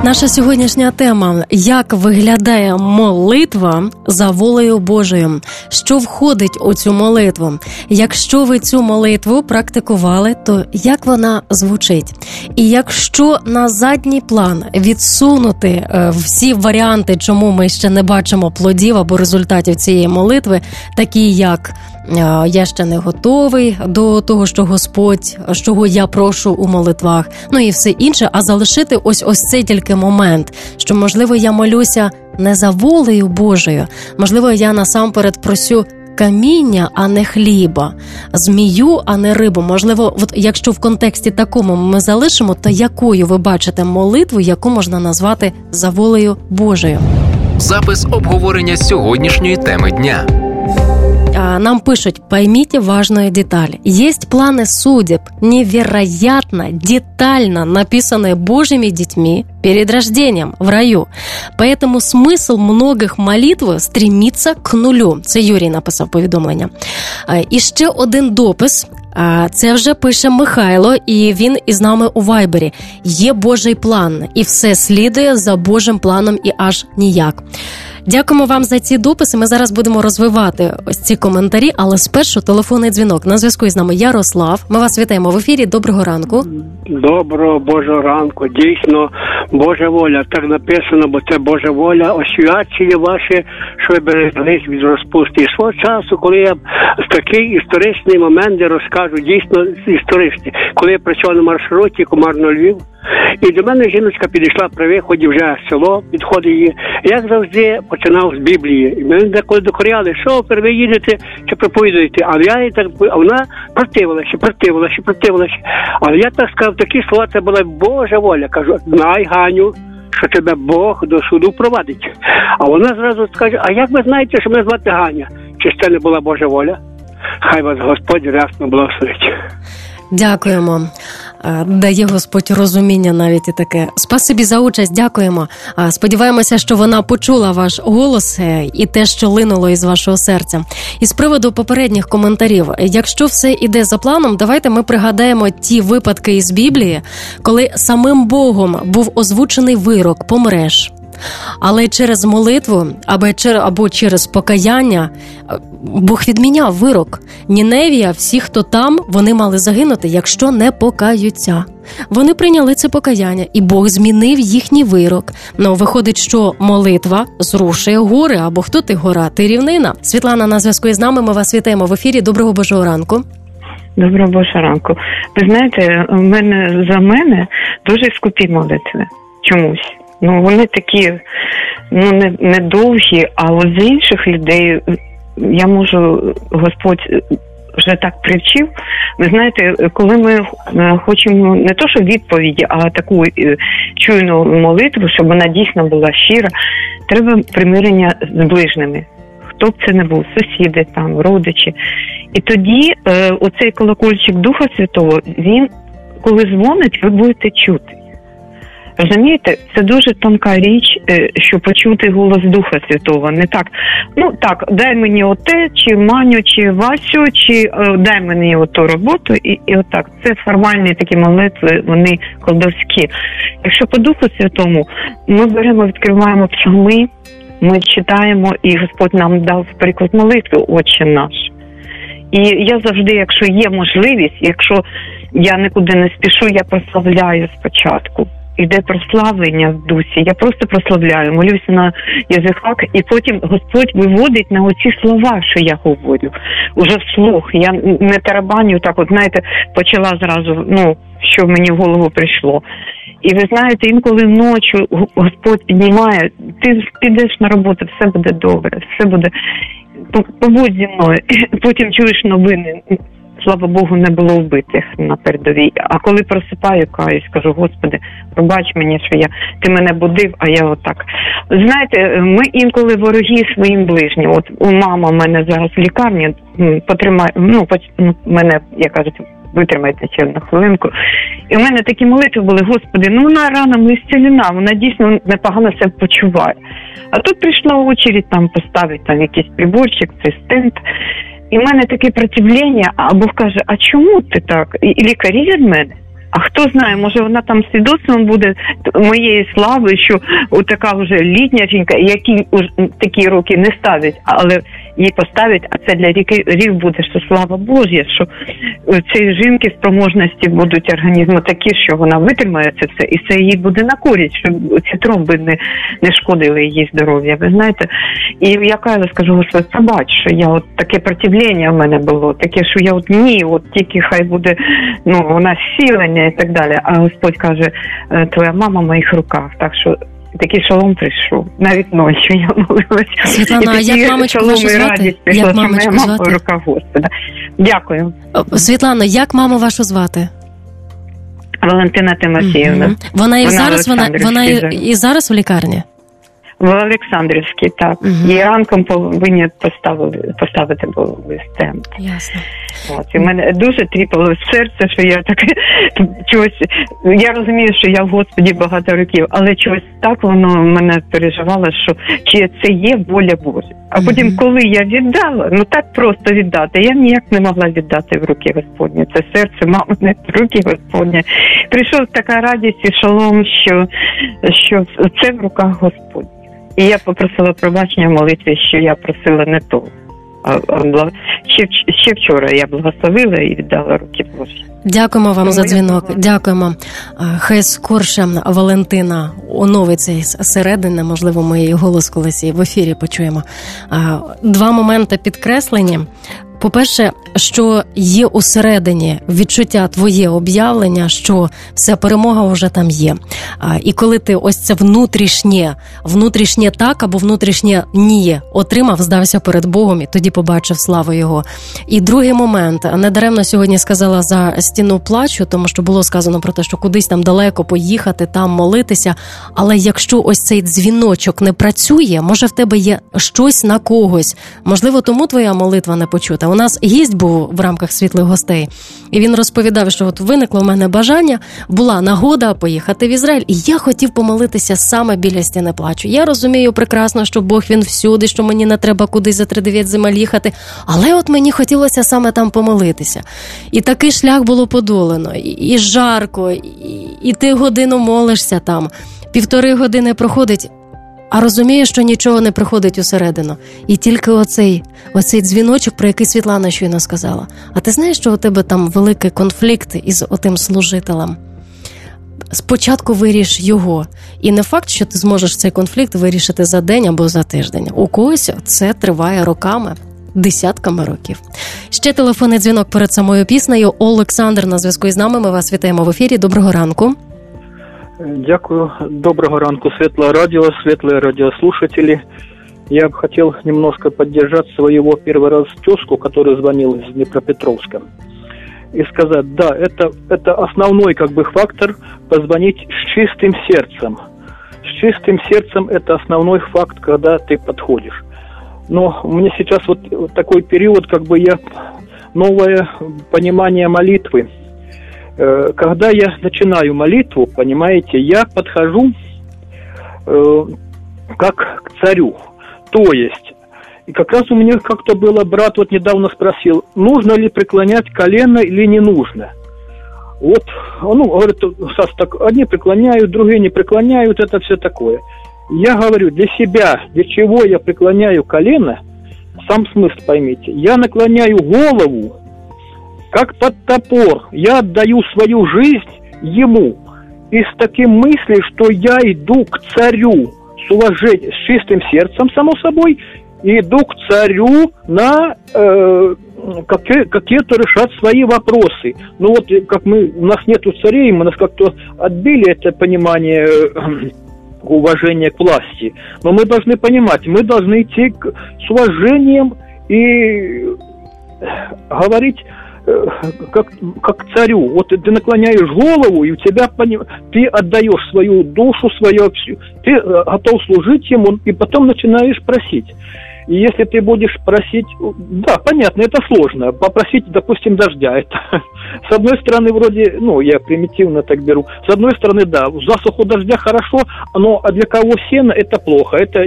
Наша сьогоднішня тема – як виглядає молитва за волею Божою? Що входить у цю молитву? Якщо ви цю молитву практикували, то як вона звучить? І якщо на задній план відсунути всі варіанти, чому ми ще не бачимо плодів або результатів цієї молитви, такі як «я ще не готовий до того, що Господь, чого я прошу у молитвах», ну і все інше, а залишити ось цей тільки момент, що, можливо, я молюся не за волею Божою, можливо, я насамперед просю каміння, а не хліба, змію, а не рибу. Можливо, от якщо в контексті такому ми залишимо, то якою ви бачите молитву, яку можна назвати за волею Божою? Запис обговорення сьогоднішньої теми дня. Нам пишут: поймите важную деталь. Есть планы судеб, невероятно, детально написанные Божьими детьми перед рождением в раю. Поэтому смысл многих молитв стремиться к нулю. Це Юрій написав повідомлення. І ще один допис. Це вже пише Михайло, і він із нами у Вайбері. Є Божий план, і все слідує за Божим планом і аж ніяк. Дякуємо вам за ці дописи. Ми зараз будемо розвивати ось ці коментарі, але спершу телефонний дзвінок. На зв'язку із нами Ярослав. Ми вас вітаємо в ефірі. Доброго ранку. Доброго Божого ранку. Дійсно, Божа воля. Так написано, бо це Божа воля. Освячення ваше, що ви береглись від розпусти. І свого часу, коли я такий історичний момент, де розкажу, дійсно історичний. Коли я працював на маршруті Комарно-Львів, і до мене жіночка підійшла при виході вже в село, підходить її. Як завжди, починав з Біблії. І мене деколи докоряли: шофер, ви їдете чи проповідуєте? А я так, а вона противилася. Але я так сказав, такі слова, це була Божа воля. Кажу: знай, Ганю, що тебе Бог до суду провадить. А вона зразу скаже: а як ви знаєте, що мене звати Ганя? Чи це не була Божа воля? Хай вас Господь рясно благословить. Дякуємо. Дає Господь розуміння навіть і таке. Спасибі за участь, дякуємо. Сподіваємося, що вона почула ваш голос і те, що линуло із вашого серця. І з приводу попередніх коментарів, якщо все іде за планом, давайте ми пригадаємо ті випадки із Біблії, коли самим Богом був озвучений вирок: помреш. Але через молитву або через покаяння Бог відміняв вирок. Ніневія, всі, хто там, вони мали загинути, якщо не покаються. Вони прийняли це покаяння, і Бог змінив їхній вирок. Ну, виходить, що молитва зрушує гори, або хто ти, гора, ти рівнина. Світлана на зв'язку із нами, ми вас вітаємо в ефірі. Доброго Божого ранку. Доброго Божого ранку. Ви знаєте, за мене дуже скупі молитви чомусь. Вони такі, не довгі, а от з інших людей я можу, Господь вже так привчив. Ви знаєте, коли ми хочемо не то, що відповіді, а таку чуйну молитву, щоб вона дійсно була щира, треба примирення з ближними. Хто б це не був, сусіди, там, родичі. І тоді оцей колокольчик Духа Святого, він, коли дзвонить, ви будете чути. Розумієте, це дуже тонка річ, що почути голос Духа Святого. Не так, дай мені оте, чи Маню, чи Васю, чи дай мені оту роботу, і отак. Це формальні такі молитви, вони колдовські. Якщо по Духу Святому, ми беремо, відкриваємо псалми, ми читаємо, і Господь нам дав приклад молитви «Отче наш». І я завжди, якщо є можливість, якщо я нікуди не спішу, я прославляю спочатку. Іде прославлення в дусі, я просто прославляю, молюся на язиках, і потім Господь виводить на оці слова, що я говорю, уже вслух. Я не тарабаню, так от, знаєте, почала зразу, що мені в голову прийшло. І ви знаєте, інколи ночі Господь піднімає, ти підеш на роботу, все буде добре, все буде, побудь зі мною. Потім чуєш новини, слава Богу, не було вбитих на передовій. А коли просипаю, каюсь, кажу: Господи, пробач мені, що ти мене будив, а я отак. Знаєте, ми інколи вороги своїм ближнім. От у мама в мене зараз в лікарні, мене, як кажуть, витримайте ще на хвилинку. І в мене такі молитви були: Господи, вона рано зцілена, вона дійсно непогано себе почуває. А тут прийшла очередь там поставити якийсь приборчик, цей стенд. І в мене таке противлення, а Бог каже: а чому ти так? І лікарі від мене. А хто знає, може вона там свідоцтвом буде моєї слави, що така вже літня жінка, які такі роки не ставить, але їй поставить, а це для рік буде, що слава Божа, що цієї жінки спроможності будуть організму такі, що вона витримає це все, і це їй буде на користь, щоб ці тромби не шкодили її здоров'я, ви знаєте. І я кажу, скажу, Господи, пробач, що я от таке противлення в мене було, таке, що я от ні, от тільки хай буде, у нас сілення і так далі. А Господь каже, твоя мама в моїх руках, так що такий шалом прийшов. Навіть ночі я молилася. Світлана, а як мамочку вашу звати? Як мамочку звати? В руках Господа. Дякую. Світлана, як маму вашу звати? Валентина Тимофіївна. Угу. Вона і зараз у лікарні? В Олександрівській, так. Її ранком повинні поставити були стенд. Ясно. І в мене дуже тріпало серце, що я таке чогось. Я розумію, що я в Господі багато років, але чогось так воно мене переживало, що чи це є воля Божа. А потім, коли я віддала, так просто віддати, я ніяк не могла віддати в руки Господні. Це серце мамине в руки Господні. Прийшов така радість і шалом, що це в руках Господні. І я попросила пробачення в молитві, що я просила не то. Ще вчора я благословила і віддала руки Божі. Дякуємо вам за дзвінок. Дякуємо. Хай скорше Валентина оновиться зсередини, можливо, ми її голос колись і в ефірі почуємо. Два моменти підкреслені. По-перше, що є усередині відчуття твоє об'явлення, що вся перемога вже там є. І коли ти ось це внутрішнє так або внутрішнє ні отримав, здався перед Богом і тоді побачив славу Його. І другий момент, недаремно сьогодні сказала за стіну плачу, тому що було сказано про те, що кудись там далеко поїхати, там молитися, але якщо ось цей дзвіночок не працює, може в тебе є щось на когось, можливо, тому твоя молитва не почута. У нас гість був в рамках «Світлих гостей», і він розповідав, що от виникло в мене бажання, була нагода поїхати в Ізраїль, і я хотів помолитися саме біля стіни плачу. Я розумію прекрасно, що Бог, Він всюди, що мені не треба кудись за 3-9 земель їхати, але от мені хотілося саме там помолитися. І такий шлях було подолано, і жарко, і ти годину молишся там, 1,5 години проходить, а розумієш, що нічого не приходить усередину. І тільки оцей дзвіночок, про який Світлана щойно сказала. А ти знаєш, що у тебе там великий конфлікт із отим служителем? Спочатку виріш його. І не факт, що ти зможеш цей конфлікт вирішити за день або за тиждень. У когось це триває роками, десятками років. Ще телефонний дзвінок перед самою піснею. Олександр на зв'язку із нами. Ми вас вітаємо в ефірі. Доброго ранку. Дякую. Доброго ранку, Светлое радио, светлые радиослушатели. Я бы хотел немножко поддержать своего первый раз тезку, который звонил из Днепропетровска. И сказать, да, это основной фактор позвонить с чистым сердцем. С чистым сердцем это основной факт, когда ты подходишь. Но у меня сейчас вот такой период, я новое понимание молитвы. Когда я начинаю молитву, понимаете, я подхожу как к царю. То есть, и как раз у меня как-то было, брат недавно спросил, нужно ли преклонять колено или не нужно. Говорит, Саш, так одни преклоняют, другие не преклоняют, это все такое. Я говорю, для себя, для чего я преклоняю колено, сам смысл поймите, я наклоняю голову, как под топор, я отдаю свою жизнь ему. И с таким мыслью, что я иду к царю с уважением, с чистым сердцем, само собой, и иду к царю на какие-то решать свои вопросы. У нас нету царей, мы нас как-то отбили это понимание уважения к власти. Но мы должны понимать, мы должны идти с уважением и говорить как царю. Ты наклоняешь голову, и у тебя ты отдаешь свою душу, ты готов служить ему, и потом начинаешь просить. И если ты будешь просить, да, понятно, это сложно, попросить, допустим, дождя, это с одной стороны вроде, я примитивно так беру, с одной стороны, да, в засуху дождя хорошо, но для кого сено это плохо, это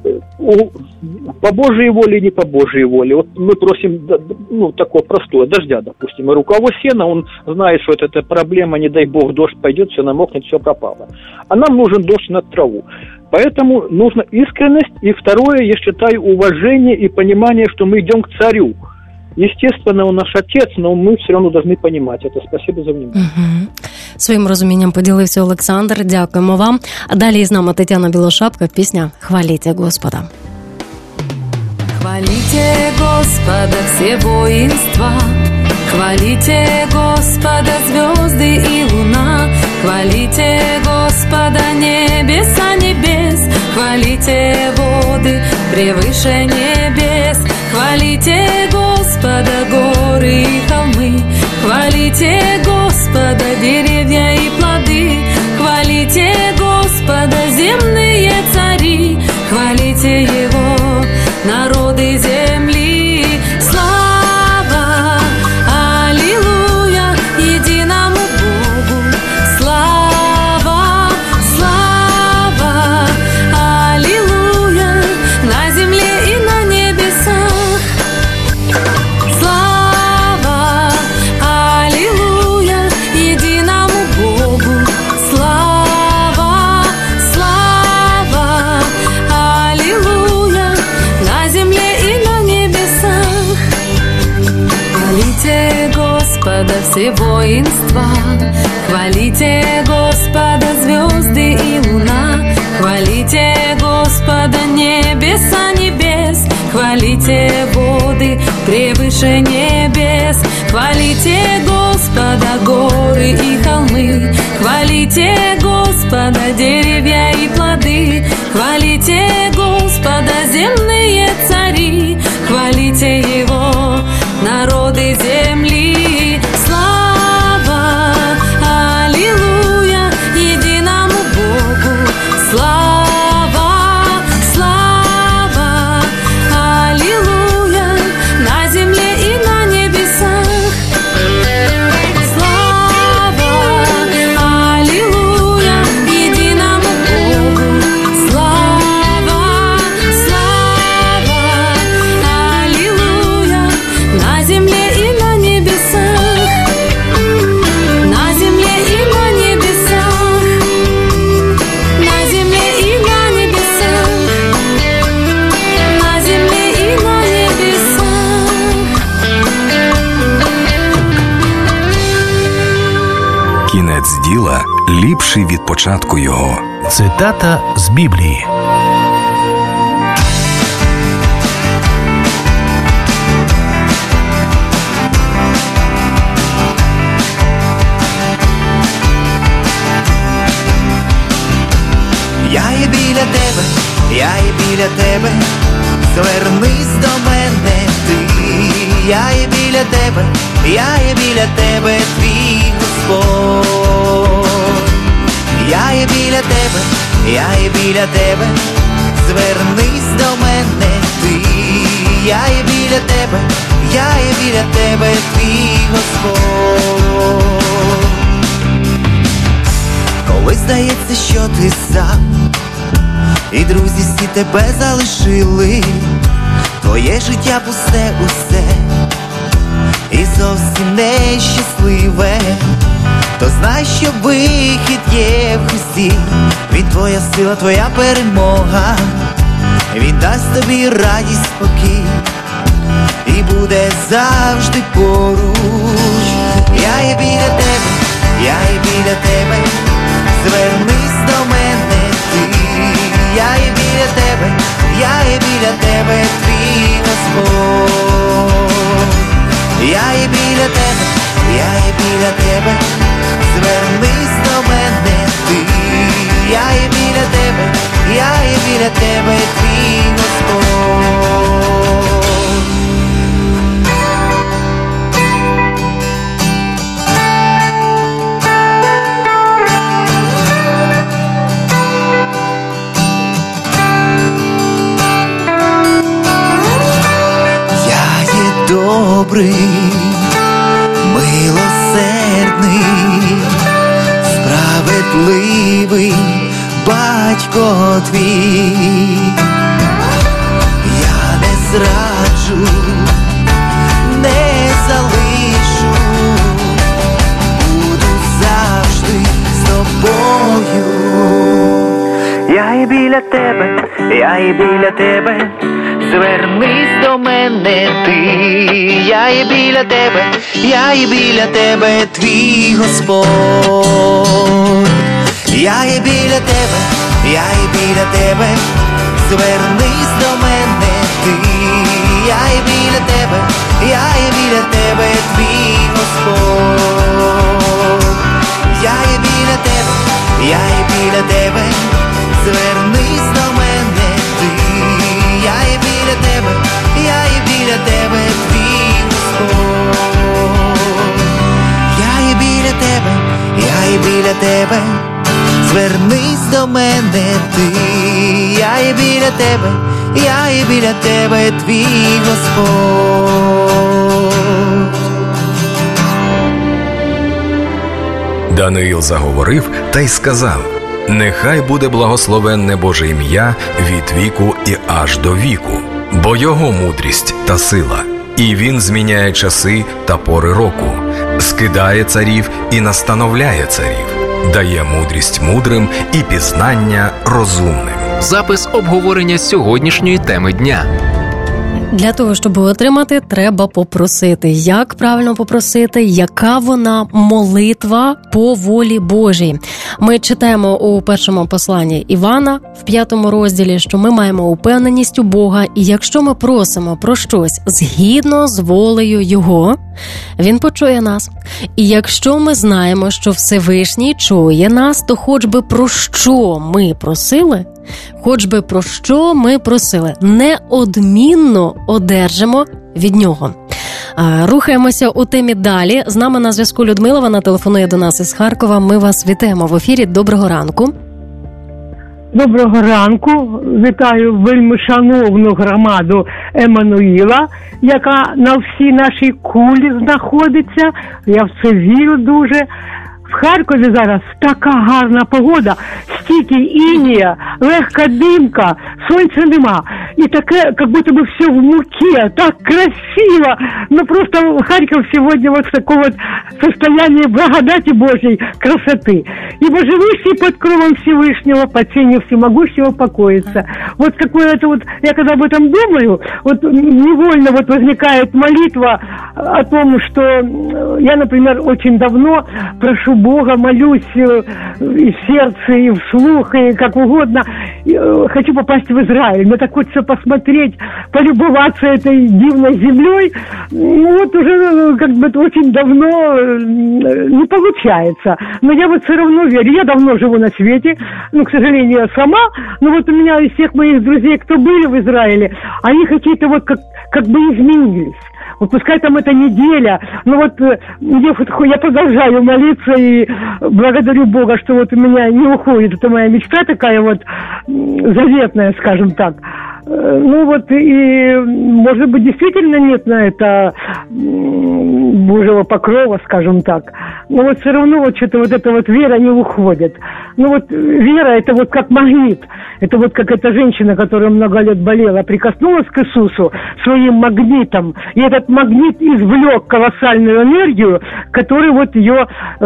по Божьей воле, не по Божьей воле. Вот мы просим, такое простое, дождя, допустим, и у кого сено, он знает, что это проблема, не дай бог, дождь пойдет, все намокнет, все пропало. А нам нужен дождь на траву. Поэтому нужна искренность, и второе, я считаю, уважение и понимание, что мы идем к царю. Естественно, он наш отец, но ми все одно повинні розуміти це. Спасибо за внимание. Своїм розумінням поділився Олександр. Дякуємо вам. А далі з нами Тетяна Білошапка, пісня «Хвалите Господа». Хвалите Господа все воинства, хвалите Господа звезды и луна, хвалите Господа небеса небес, хвалите воды превыше небес, хвалите Господа горы и холмы, хвалите Господа деревья и плоды, хвалите Господа земные цари, хвалите Его народы земли. Слава, аллилуйя, единому Богу. Слава, слава, аллилуйя, на земле и на небесах. Слава, аллилуйя, единому Богу. Слава, слава, аллилуйя, на земле и на небесах. Хвалите Господа все воинства, хвалите Господа звезды и луна, хвалите Господа небеса небес, хвалите воды превыше небес, хвалите Господа горы и холмы, хвалите Господа деревья и плоды, хвалите Господа земные цари, хвалите Его народы земли. Слава, аллилуйя, единому Богу. Слава, слава, аллилуйя, на земле и на небесах. Слава, аллилуйя, единому Богу. Слава, слава, аллилуйя, на земле и на небесах. На земле и на небесах. На земле и на небесах. На земле и на небесах. Кінець діла ліпший від початку його. Цитата з Біблії. Я є біля тебе, я є біля тебе, звернись до мене ти. Я є біля тебе, я є біля тебе, твій Господь. Я є біля тебе, я є біля тебе, звернись до мене ти. Я є біля тебе, я є біля тебе, твій Господь. Коли здається, що ти сам, і друзі всі тебе залишили, твоє життя пусте усе, і зовсім нещасливе, то знай, що вихід є в Христі. Він твоя сила, твоя перемога, Він дасть тобі радість, спокій, і буде завжди поруч. Я є біля тебе, я є біля тебе, звернись до мене ти. Я є біля тебе, я є біля тебе, твій Господь. Я є біля тебе, я є біля тебе, звернись до мене ти. Я є біля тебе, я є біля тебе, твій Господь. добрий, милосердний, справедливий батько твій. Я не зраджу, не залишу, буду завжди з тобою. Я і біля тебе, я і біля тебе, звернись до мене ти. Я і біля тебе, я і біля тебе, твій Господь. Я і біля тебе, я і біля тебе, звернись до мене ти. Я і біля тебе, я і біля тебе, твій Господь. Я і біля тебе, я і біля тебе, звернись до мене ти. Я і біля тебе, я і біля тебе, твій Господь. Я і біля тебе, я і біля тебе, звернись до мене ти. Я і біля тебе, я і біля тебе, твій Господь. Даниїл заговорив та й сказав: «Нехай буде благословенне Боже ім'я від віку і аж до віку, бо його мудрість та сила, і він зміняє часи та пори року, скидає царів і настановляє царів, дає мудрість мудрим і пізнання розумним». Запис обговорення сьогоднішньої теми дня. Для того, щоб отримати, треба попросити. Як правильно попросити? Яка вона молитва по волі Божій? Ми читаємо у першому посланні Івана в 5 розділі, що ми маємо упевненість у Бога, і якщо ми просимо про щось згідно з волею Його, Він почує нас. І якщо ми знаємо, що Всевишній чує нас, то хоч би про що ми просили, неодмінно одержимо від Нього. Рухаємося у темі далі. З нами на зв'язку Людмила, вона телефонує до нас із Харкова. Ми вас вітаємо в ефірі. Доброго ранку. Доброго ранку. Вітаю вельми шановну громаду Еммануїла, яка на всій нашій кулі знаходиться. Я в це вірю дуже. В Харкові зараз така гарна погода, стільки інія, легка димка, сонця нема. І таке, как будто бы все в муке, так красиво. Ну просто Харьков сегодня вот в таком вот состоянии благодати Божьей, красоты. Ибо живущий под кровом Всевышнего, под тенью всемогущего покоится. Вот какое-то вот, я когда об этом думаю, вот невольно вот возникает молитва о том, что я, например, очень давно прошу Бога, молюсь и в сердце, и вслух, и как угодно. Хочу попасть в Израиль. Мне так хочется посмотреть, полюбоваться этой дивной землей. Вот уже как бы очень давно не получается. Но я вот все равно верю. Я давно живу на свете, ну, к сожалению, я сама. Но вот у меня из всех моих друзей, кто были в Израиле, они какие-то вот как бы изменились. Вот пускай там это неделя, но вот я продолжаю молиться и благодарю Бога, что вот у меня не уходит. Это моя мечта такая вот заветная, скажем так. Ну вот и, может быть, действительно нет на это Божьего покрова, скажем так. Но вот все равно вот что-то вот эта вот вера не уходит. Ну вот вера это вот как магнит. Это вот как эта женщина, которая много лет болела, прикоснулась к Иисусу своим магнитом. И этот магнит извлек колоссальную энергию, который вот ее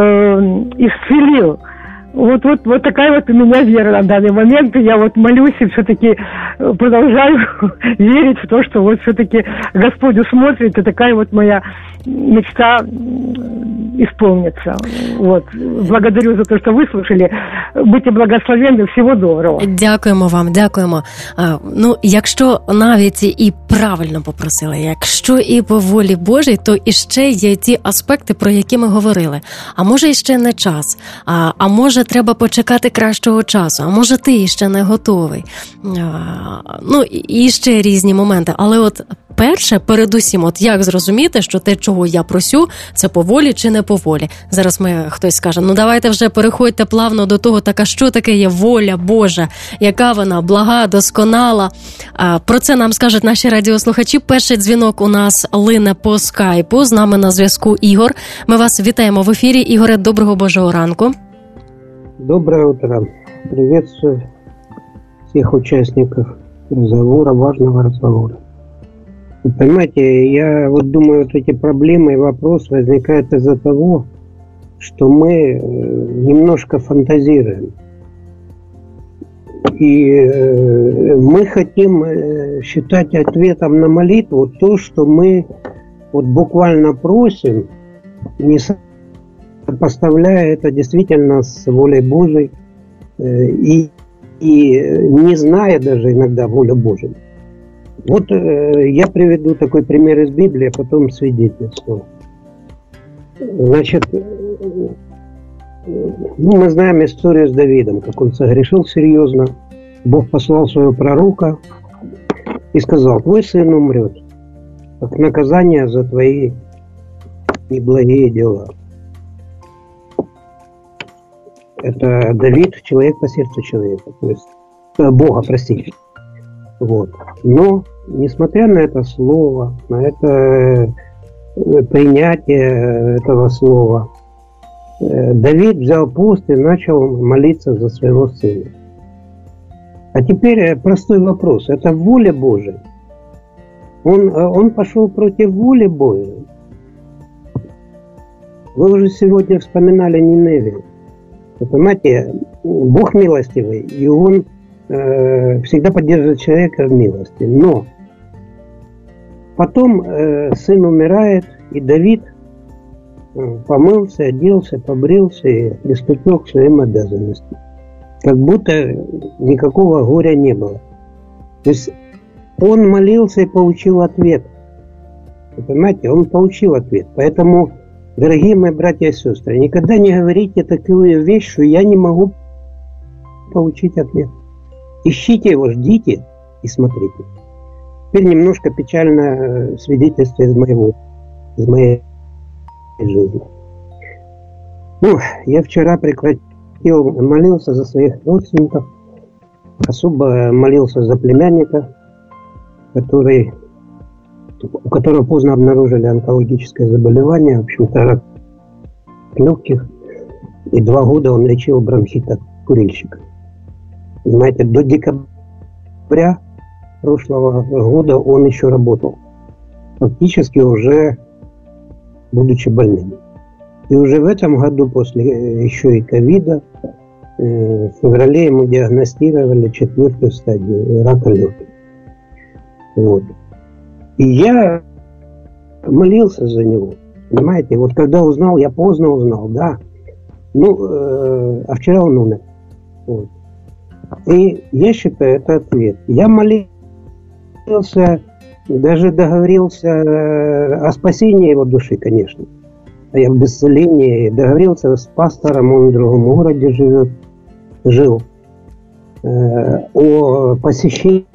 исцелил. Вот такая вот у меня вера на данный момент. И я вот молюсь и все-таки продолжаю верить в то, что вот все-таки Господь усмотрит, и такая вот моя мечта исполнится. Вот. Благодарю за то, что выслушали. Будьте благословенны. Всего доброго. Дякуємо вам, дякуємо. Ну, якщо навіть і правильно попросили, якщо і по волі Божій, то іще є ті аспекти, про які ми говорили. А може іще не час, а може треба почекати кращого часу, а може ти іще не готовий. Ну, і ще різні моменти. Але от перше, передусім, от як зрозуміти, що те, чого я просю, це по волі чи не по волі. Зараз хтось скаже, ну давайте вже переходьте плавно до того, так а що таке є воля Божа, яка вона блага, досконала. Про це нам скажуть наші радіослухачі. Перший дзвінок у нас лине по скайпу. З нами на зв'язку Ігор. Ми вас вітаємо в ефірі. Ігоре, доброго Божого ранку. Доброе утро. Приветствую всех участников разговора, важного разговора. Вы понимаете, я вот думаю, вот эти проблемы и вопрос возникают из-за того, что мы немножко фантазируем. И мы хотим считать ответом на молитву то, что мы вот буквально просим, не сопоставляя это действительно с волей Божией и не зная даже иногда волю Божию. Вот я приведу такой пример из Библии, а потом свидетельство. Значит, мы знаем историю с Давидом, как он согрешил серьезно. Бог послал своего пророка и сказал: твой сын умрет, как наказание за твои неблагие дела. Это Давид, человек по сердцу человека, то есть Бога, простите. Вот. Но, несмотря на это слово, на это принятие этого слова, Давид взял пост и начал молиться за своего сына. А теперь простой вопрос. Это воля Божия? Он пошел против воли Божией? Вы уже сегодня вспоминали Ниневию. Вы понимаете, Бог милостивый, и Он всегда поддерживает человека в милости. Но потом сын умирает, и Давид помылся, оделся, побрился и приступил к своим обязанностям. Как будто никакого горя не было. То есть он молился и получил ответ. Вы понимаете, он получил ответ. Поэтому, дорогие мои братья и сестры, никогда не говорите такую вещь, что я не могу получить ответ. Ищите его, ждите и смотрите. Теперь немножко печальное свидетельство из моей жизни. Я вчера молился за своих родственников, особо молился за племянника, у которого поздно обнаружили онкологическое заболевание, в общем-то, рак легких, и 2 года он лечил бронхит от курильщика. Понимаете, до декабря прошлого года он еще работал, фактически уже будучи больным. И уже в этом году, после еще и ковида, в феврале ему диагностировали 4-ю стадию рака легких. Вот. И я молился за него. Понимаете, вот когда узнал, я поздно узнал, да. А вчера он умер. Вот. И я считаю, это ответ. Я молился, даже договорился о спасении его души, конечно. Я в исцелении договорился с пастором, он в другом городе жил, о посещении,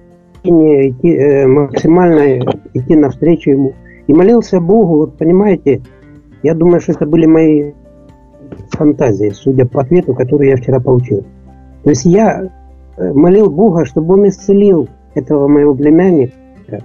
максимально идти навстречу ему. И молился Богу, вот понимаете, я думаю, что это были мои фантазии, судя по ответу, который я вчера получил. То есть я молил Бога, чтобы он исцелил этого моего племянника.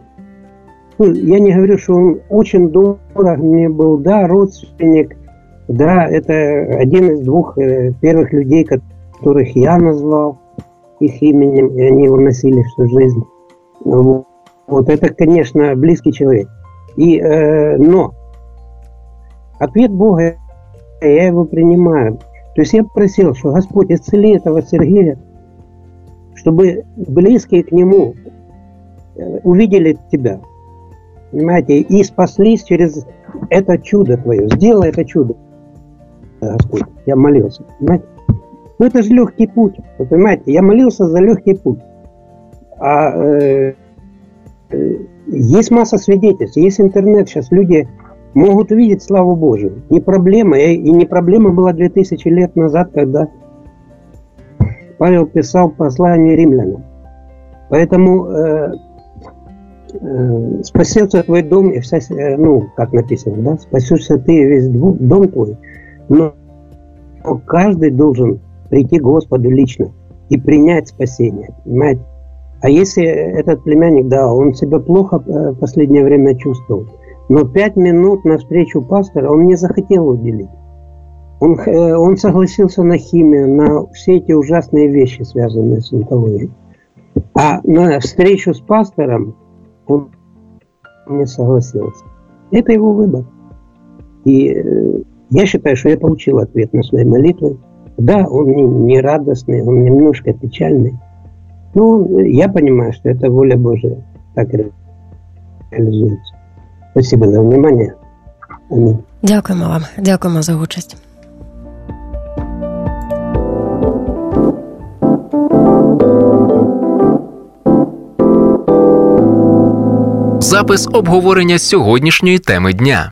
Я не говорю, что он очень дорог мне был, да, родственник, да, это один из 2 первых людей, которых я назвал их именем, и они его носили всю жизнь. Вот это, конечно, близкий человек. Но ответ Бога, я его принимаю. То есть я просил, что Господь, исцели этого Сергея, чтобы близкие к нему увидели тебя. Понимаете, и спаслись через это чудо твое. Сделай это чудо, Господь. Я молился. Понимаете? Это же легкий путь. Вы понимаете, я молился за легкий путь. Есть масса свидетельств, есть интернет. Сейчас люди могут увидеть славу Божию. Не проблема. И не проблема была 2000 лет назад, когда Павел писал послание римлянам. Поэтому спасется твой дом и вся, как написано, да, спасешься ты и весь дом твой, но каждый должен прийти к Господу лично и принять спасение, понимаете? А если этот племянник, да, он себя плохо в последнее время чувствовал, но 5 минут на встречу пастора он не захотел уделить. Он согласился на химию, на все эти ужасные вещи, связанные с онкологией. А на встречу с пастором он не согласился. Это его выбор. И я считаю, что я получил ответ на свои молитвы. Да, он не радостный, он немножко печальный. Но я понимаю, что это воля Божия так реализуется. Спасибо за внимание. Аминь. Дякуємо вам. Дякуємо за участь. Запис обговорення сьогоднішньої теми дня.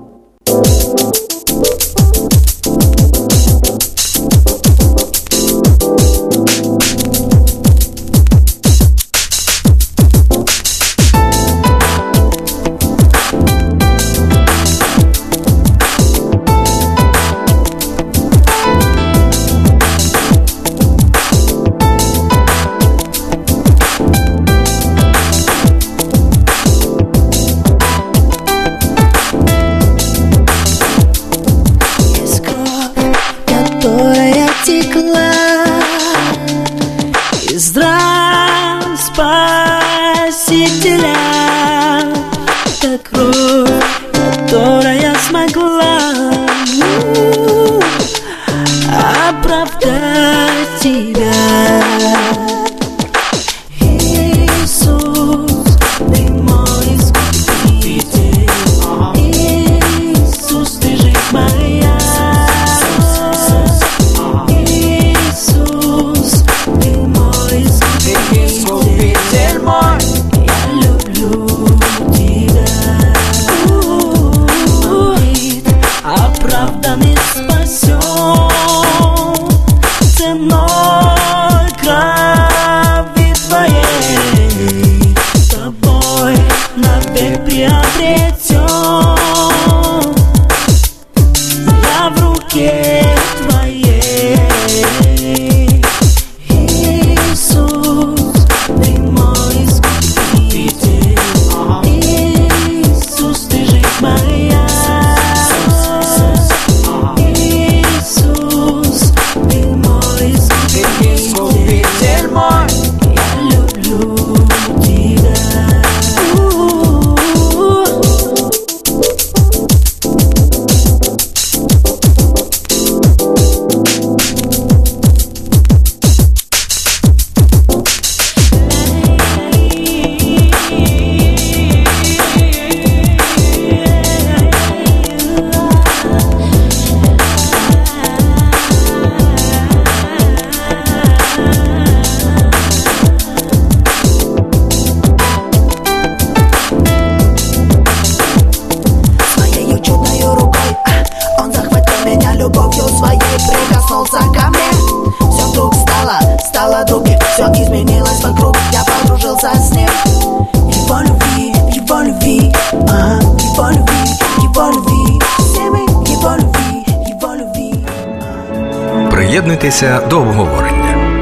Приєднуйтеся до обговорення.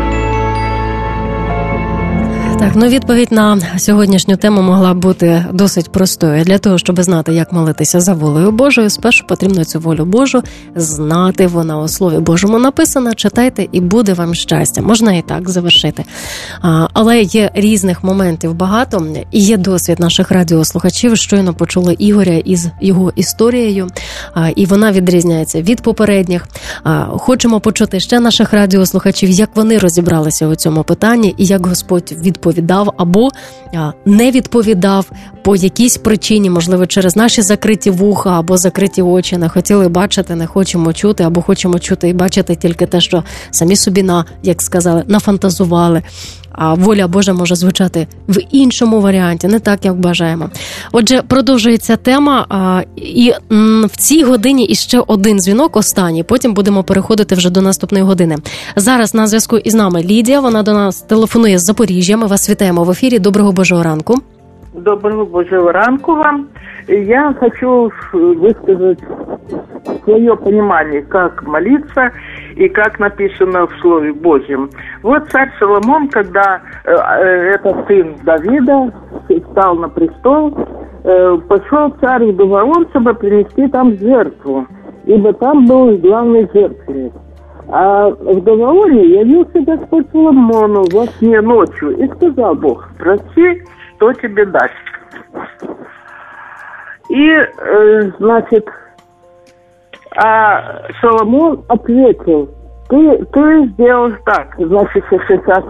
Так, відповідь на сьогоднішню тему могла б бути досить простою. Для того, щоб знати, як молитися за волею Божою, спершу потрібно цю волю Божу знати. Вона у Слові Божому написана. Читайте, і буде вам щастя. Можна і так завершити. Але є різних моментів багато. І є досвід наших радіослухачів. Щойно почули Ігоря із його історією. І вона відрізняється від попередніх. Хочемо почути ще наших радіослухачів, як вони розібралися у цьому питанні і як Господь відповідав або не відповідав по якійсь причині, можливо, через наші закриті вуха або закриті очі, не хотіли бачити, не хочемо чути, або хочемо чути і бачити тільки те, що самі собі, як сказали, нафантазували. А воля Божа може звучати в іншому варіанті, не так, як бажаємо. Отже, продовжується тема, і в цій годині іще один дзвінок, останній, потім будемо переходити вже до наступної години. Зараз на зв'язку із нами Лідія, вона до нас телефонує з Запоріжжя, ми вас вітаємо в ефірі. Доброго Божого ранку. Доброго Божьего ранку вам. Я хочу высказать свое понимание, как молиться и как написано в Слове Божьем. Вот царь Соломон, когда это сын Давида, стал на престол, пошел царь в Гаваон, чтобы принести там жертву, ибо там был главный жертвенник. А в Гаваоне явился Господь Соломону во сне ночью и сказал: Бог, проси, что тебе даст. И, значит, Соломон ответил: ты сделал так, значит, сейчас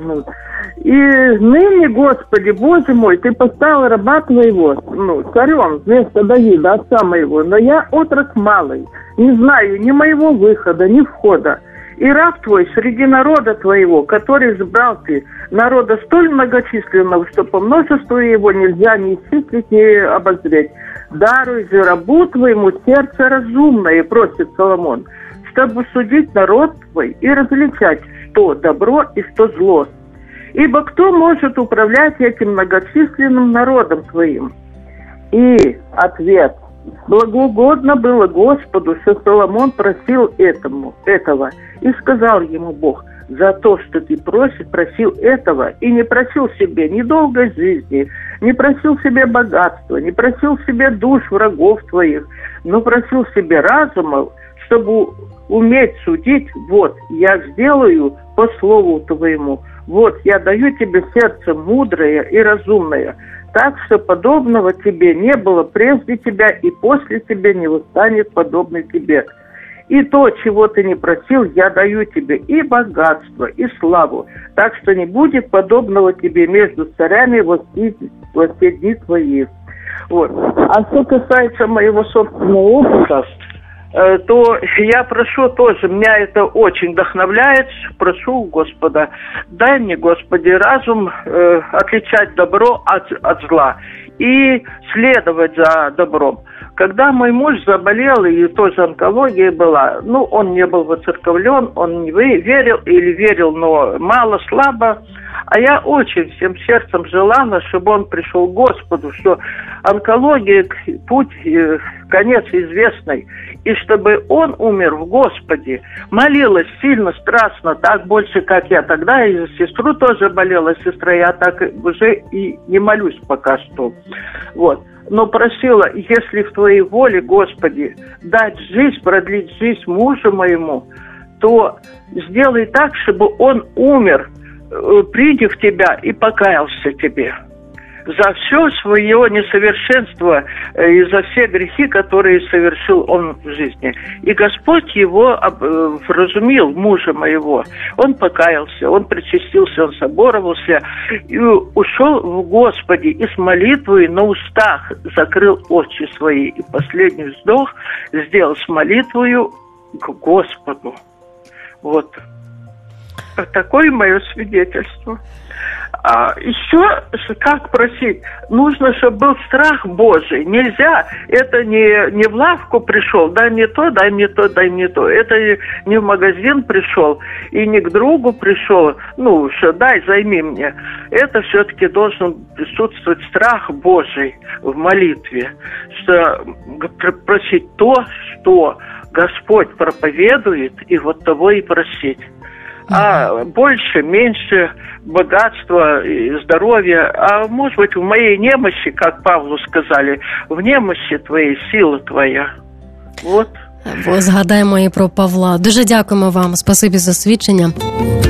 и ныне, Господи, Боже мой, ты поставил раба твоего, царем вместо Давида, отца моего, но я отрок малый, не знаю ни моего выхода, ни входа. И раб твой среди народа твоего, который избрал ты, народа столь многочисленного, что по множеству его нельзя ни исчислить, ни обозреть. Даруй же рабу твоему сердце разумное, просит Соломон, чтобы судить народ твой и различать, что добро и что зло. Ибо кто может управлять этим многочисленным народом твоим? И ответ: благоугодно было Господу, что Соломон просил этого. И сказал ему Бог: за то, что ты просил этого, и не просил себе ни долгой жизни, не просил себе богатства, не просил себе душ врагов твоих, но просил себе разума, чтобы уметь судить. Вот, я сделаю по слову твоему. Вот, я даю тебе сердце мудрое и разумное, так что подобного тебе не было прежде тебя, и после тебя не восстанет подобный тебе. И то, чего ты не просил, я даю тебе и богатство, и славу, так что не будет подобного тебе между царями во все дни твои. Вот. А что касается моего собственного опыта, то я прошу тоже, меня это очень вдохновляет, прошу у Господа: дай мне, Господи, разум отличать добро от зла и следовать за добром. Когда мой муж заболел, и тоже онкология была, он не был воцерковлен, он не верил или верил, но мало, слабо. А я очень всем сердцем желала, чтобы он пришел к Господу, что онкология – путь, конец известный, и чтобы он умер в Господе. Молилась сильно, страстно, так больше, как я. Тогда и за сестру тоже болела, сестра, я так уже и не молюсь пока что. Вот. Но просила: если в твоей воле, Господи, дать жизнь, продлить жизнь мужу моему, то сделай так, чтобы он умер, приняв тебя и покаялся тебе за все свое несовершенство и за все грехи, которые совершил он в жизни. И Господь его вразумил, мужа моего. Он покаялся, он причастился, он соборовался и ушел в Господе, и с молитвой на устах закрыл очи свои, и последний вздох сделал с молитвою к Господу. Вот. Такое мое свидетельство. А еще как просить? Нужно, чтобы был страх Божий. Нельзя, это не в лавку пришел, дай мне то, дай мне то, дай мне то. Это не в магазин пришел и не к другу пришел, что дай, займи мне. Это все-таки должен присутствовать страх Божий в молитве. Что просить то, что Господь проповедует, и вот того и просить. А больше, меньше богатства и здоровья, а может быть в моей немощи, как Павлу сказали, в немощі твоєї сила твоя. Вот. Згадаємо і про Павла. Дуже дякуємо вам, спасибі за свідчення.